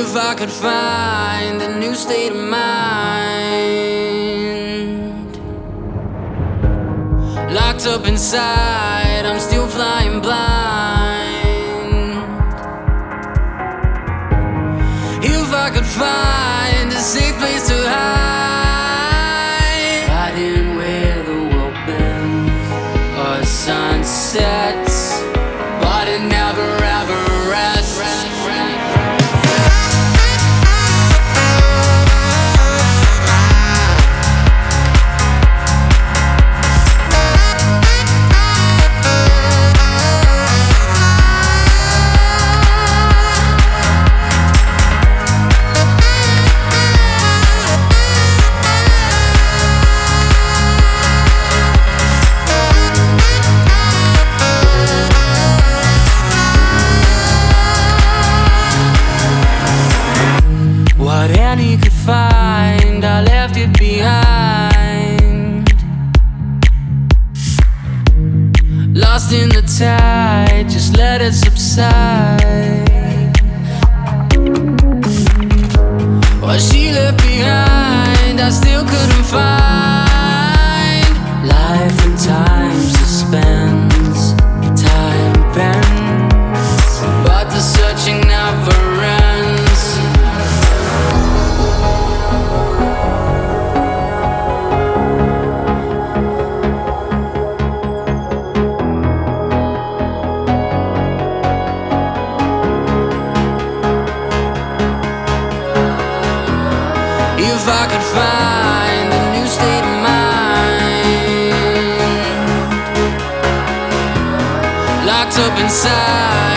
If I could find a new state of mind, locked up inside, I'm still flying blind. If I could find a safe place to hide, hiding where the world bends or sunsets, but it never ever rests. What Annie could find, I left it behind. Lost in the tide, just let it subside. What she left behind, I still couldn't find. Life and time suspends, time bends, but the searching never ends. If I could find a new state of mind, locked up inside,